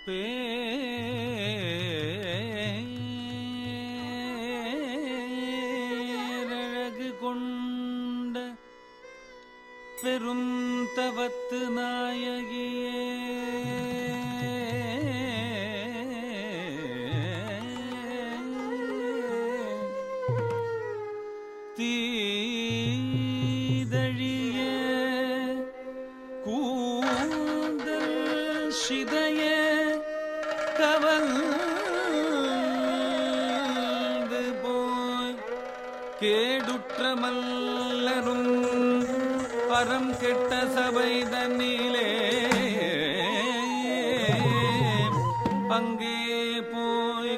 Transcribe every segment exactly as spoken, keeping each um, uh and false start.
பேரழகு கொண்ட பெரும் தவத்து நாயகியே தீதழிய கூந்தல் சிதைய கவல்ந்து போய் கேடுற்ற மல்லரும் பரம் கெட்ட சபை தன்னிலே அங்கே போய்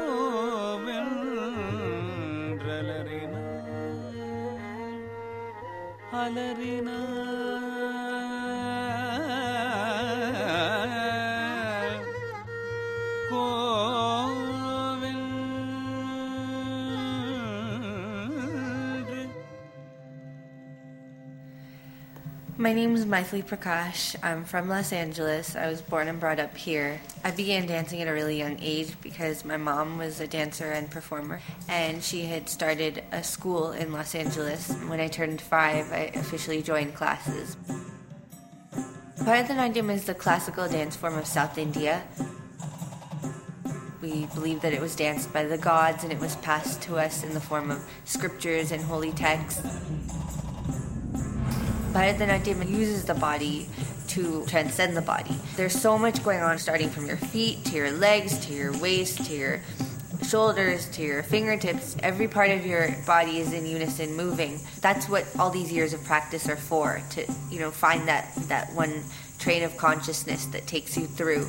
கோவென்றலறினார் அலறினார் My name is Maithili Prakash. I'm from Los Angeles. I was born and brought up here. I began dancing at a really young age because my mom was a dancer and performer, and she had started a school in Los Angeles. When I turned five, I officially joined classes. Bharatanatyam is the classical dance form of South India. We believe that it was danced by the gods, and it was passed to us in the form of scriptures and holy texts. Bharatanatyam uses the body to transcend the body. There's so much going on, starting from your feet, to your legs, to your waist, to your shoulders, to your fingertips. Every part of your body is in unison moving. That's what all these years of practice are for, to, you know, find that, that one train of consciousness that takes you through.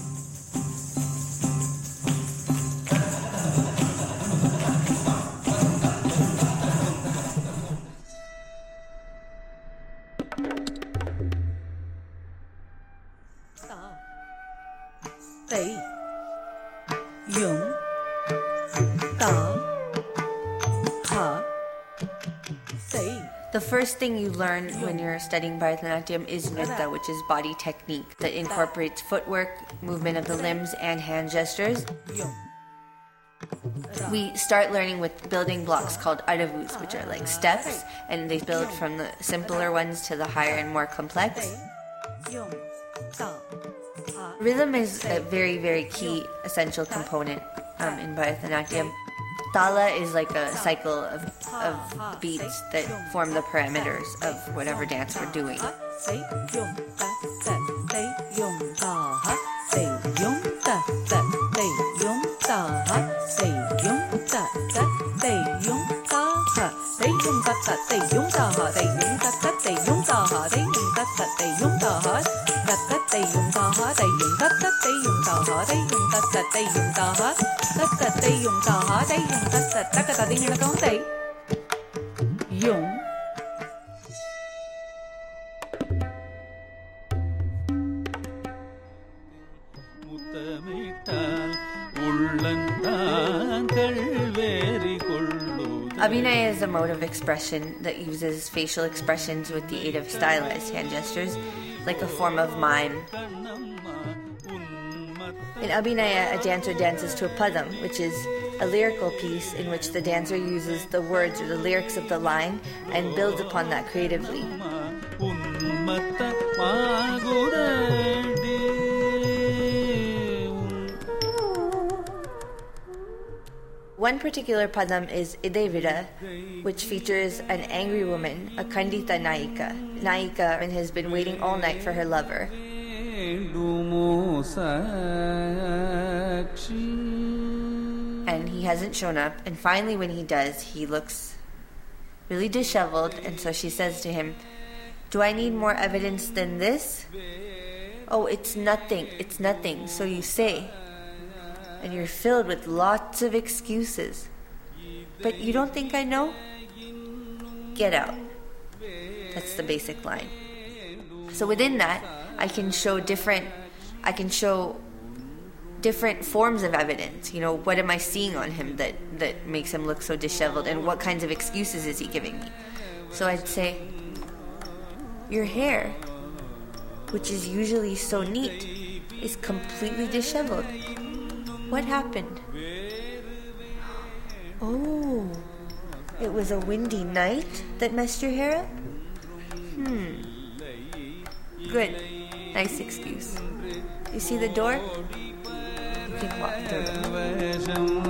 The first thing you learn when you're studying Bharatanatyam is Nritta, which is body technique that incorporates footwork, movement of the limbs, and hand gestures. We start learning with building blocks called aravus, which are like steps, and they build from the simpler ones to the higher and more complex. Rhythm is a very, very key, essential component um, in Bharatanatyam. Tala is like a cycle of, of beats that form the parameters of whatever dance we're doing. Abhinaya is a mode of expression that uses facial expressions with the aid of stylized hand gestures, like a form of mime. In Abhinaya, a dancer dances to a padam, which is a lyrical piece in which the dancer uses the words or the lyrics of the line and builds upon that creatively. One particular padam is Idevira, which features an angry woman, a Kandita Naika. Naika has been waiting all night for her lover. And he hasn't shown up, and finally when he does, he looks really disheveled, and so she says to him, "Do I need more evidence than this?" "Oh, it's nothing, it's nothing, so you say." And you're filled with lots of excuses. "But you don't think I know?" "Get out." That's the basic line. So within that, I can show different, I can show different forms of evidence. You know, what am I seeing on him that, that makes him look so disheveled, and what kinds of excuses is he giving me? So I'd say, "Your hair, which is usually so neat, is completely disheveled. What happened? Oh, it was a windy night that messed your hair up? Hmm. Good. Nice excuse. You see the door? You can walk through.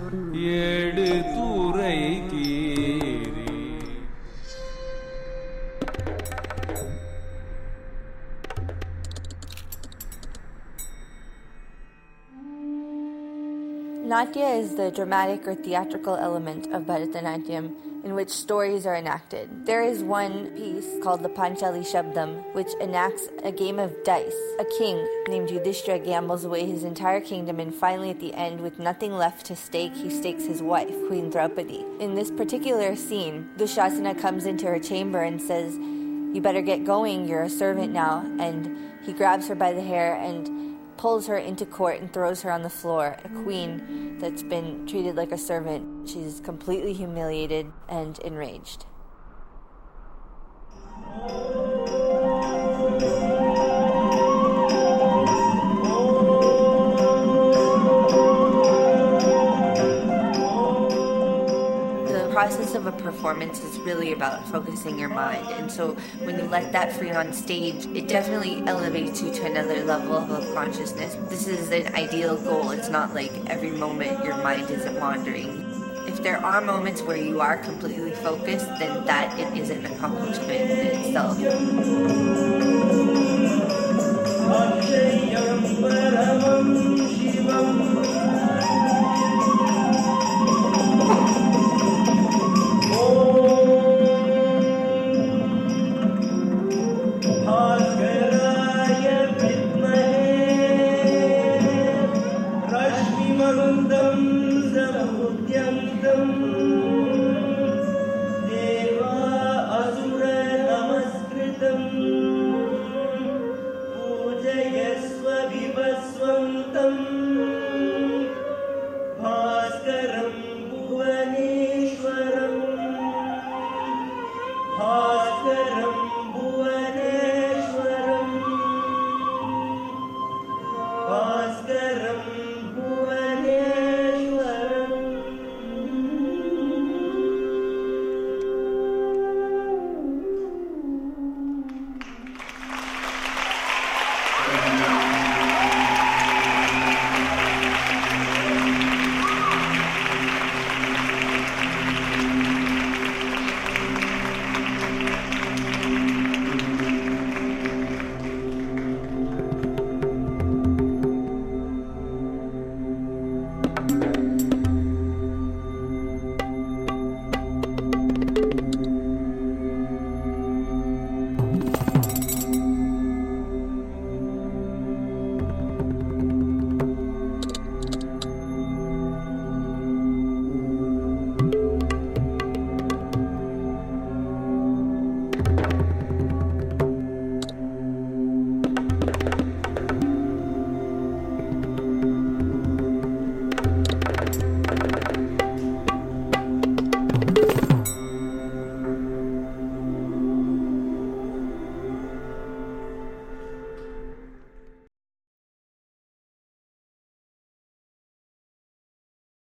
Natya is the dramatic or theatrical element of Bharatanatyam in which stories are enacted. There is one piece called the Panchali Shabdam, which enacts a game of dice. A king named Yudhishthira gambles away his entire kingdom, and finally at the end, with nothing left to stake, he stakes his wife, Queen Draupadi. In this particular scene, Dushasana comes into her chamber and says, "You better get going, you're a servant now," and he grabs her by the hair and pulls her into court and throws her on the floor. A queen that's been treated like a servant. She's completely humiliated and enraged. The process of a performance is really about focusing your mind, and so when you let that free on stage, it definitely elevates you to another level of consciousness. This is an ideal goal. It's not like every moment your mind isn't wandering. If there are moments where you are completely focused, then that it is an accomplishment in itself.